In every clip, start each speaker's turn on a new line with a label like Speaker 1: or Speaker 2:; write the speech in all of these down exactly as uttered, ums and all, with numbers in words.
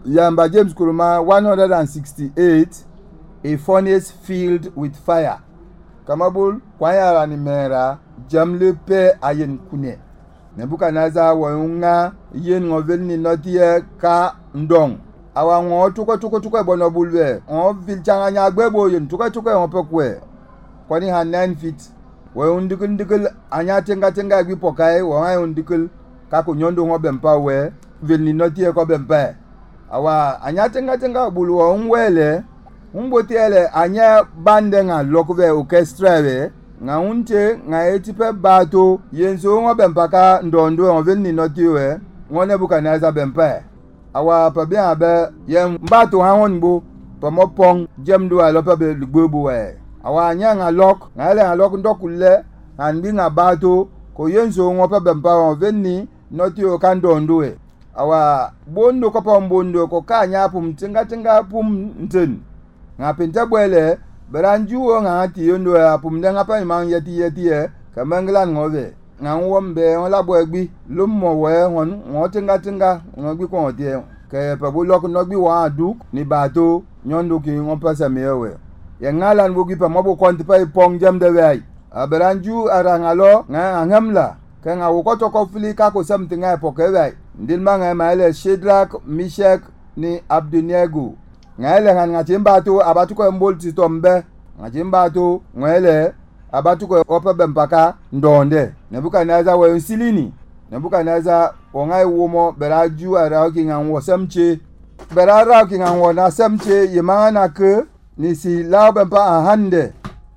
Speaker 1: Yamba James Kuruma one hundred sixty-eight, a furnace filled with fire. Kamabul kwayara ni mera jamle pe ayen kune. Nebuchadnezzar wonga yen ngovel ni notie ka ndong. Awa ngo tuko tuko tuko bono bulwe. On vil changa nya gbebo yen tuko tuko on pekwe. Kwani ha nine feet. We undikul ndikul anya tenga tenga gbi pokai wa undikul ka ko nyondo ngo bempa we vil ni notie ko bempa. Awa anya tenga tenga bulwa unwele. Umbotiele anya bande nga lokwe orchestra we nga unte nga etipe bato yenso ngo bempaka ndondo on vil ni notie we ngo Nebuchadnezzar bempa. Awa pa bien abe yem bato hawon bo pa mo pong jemdo a lopa be gbebo we awa nya nga lok nga le nga lok ndokule an bi nga bato ko yenso ngo pa bempa on venni notio kandondo we awa bondo ko pa bondo ko kanya pum tinga tinga pum nten nga penta bwele beranju nga ti yondo a pum nga pa man yeti yeti e kamanglan ngove nga wombe on la bwegbi lummo we won ngo tinga tinga ngbi ko tie ke pa bulok nogbi wa duk ni bato nyondo ki on pasa mewe ye ngalan bugi pa mabo konti pa pong jam de wai aberanju arangalo nga ngamla ke nga wo to ko fili ka ko something ai poke wai ndil manga maile Shadrach Meshach ni Abednego ngale nga chimbato abatu ko mbolti tombe nga chimbato ngale abatu ko opa bempaka ndonde Nebuchadnezzar we silini Nebuchadnezzar ongai womo beraju ara ki nganwo samche berara ki nganwo na samche yemana ke ni si labempa ahande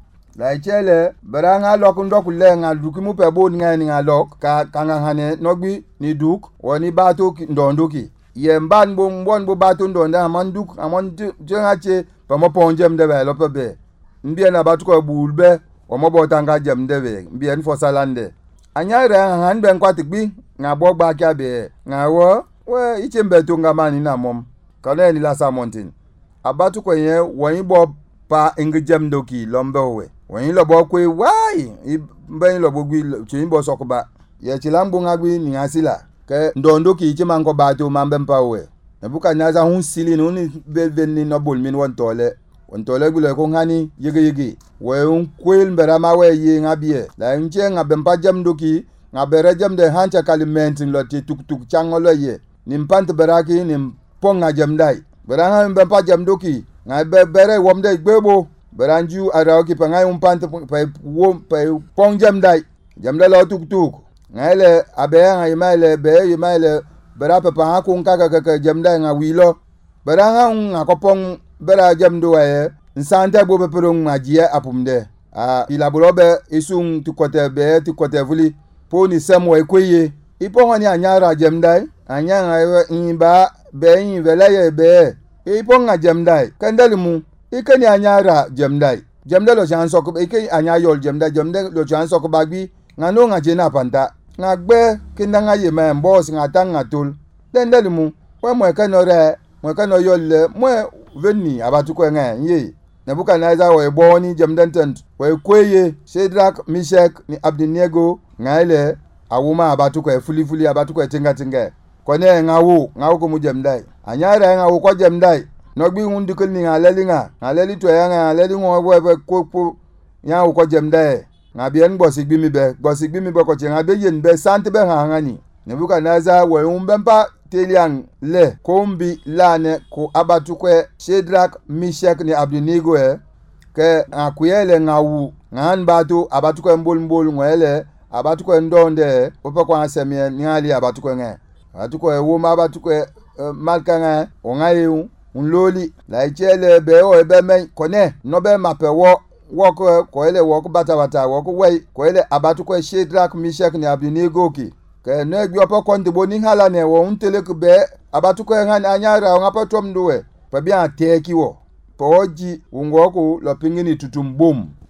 Speaker 1: la chele beranga lok ndoku lenga dukimu pe bo ngani ngalok ka kanga hane nogbi ni duk woni bato ndondoki yemban bo mbon bo bato ndonda manduk amon jengache pa mo ponjem de be lope mbien abatu ko bulbe o mo botanga jem de be mbien fo salande anyara han ben kwatikbi nga bogba kya be nga wo we ichembe to ngamani na mom kana ni la sa mountain abatu ko yen won bo pa engejem doki lombe we won lo bo kwe wai ben lo bogbi chin bo sokoba ye chilambu ngagbi ni asila ke ndondo ki chima ngo bato mambe mpa we Nebuchadnezzar hun sili no ni belvenni no bolmin won tole won tole gule ko ngani yege yege we un kwel mberama we yi ngabie la nje ngabempa jam doki ngabere jam de hancha kaliment lo ti tuk tuk changolo ye nimpant beraki nim ponga jam dai beranga mbempa jam doki ngabe bere womde gbebo beranju araoki panga un pant pa wom pa pong jam dai jam de lo tuk tuk ngale abe ngaimaile be yimaile berapa pa ko ngaka ka jam dai nga wilo beranga ngakopong bera jam do waye nsante bo be perong majia apumde a ilabulobe isung tukote be tukote vuli poni semwe kweye iponga ni anyara jam dai anyanga imba be yin veleye be iponga jam dai kandalimu ikeni anyara jam dai jam dai lo chanso ko ikeni anyayol jam dai jam dai lo chanso ko bagbi ngano nga jena panta ngagbe kindanga yema mbos ngatanga tul dendalimu wa mwe kanore mwe kano yolle mwe venni abatu ko nga ye Nebuchadnezzar we boni jamdantant we kweye Shadrach Meshach ni Abednego ngaile awuma abatu ko fuli fuli abatu ko tinga tinga ko ne ngawu ngawu ko mujamdai anyara ngawu ko jamdai nogbi hundikul ni ngalelinga ngaleli to ya ngaleli ngwe ko ko nyawu ko jamdai ngabien bosigbi mi be bosigbi mi be ko chenga be yen be sante be hangani Nebuchadnezzar we umbempa teliang le kombi lane ko abatu ko Shadrach Meshach ni Abednego e ke akuyele ngawu ngan batu abatu ko mbol mbol ngwele abatu ko ndonde opa kwa asemie ngali abatu ko nge abatu ko wo ma abatu ko malka nge ongayu unloli la ichele be o ebe men kone no be mape wo woko ko ele woko bata bata woko we ko ele abatu ko Shadrach Meshach ni Abednego ki ke ne gbi opo konti bo ni hala ne wo untele ku be abatu ko ngan anyara ngapo tom duwe pa bia teki wo poji ungoko lo pingini tutumbum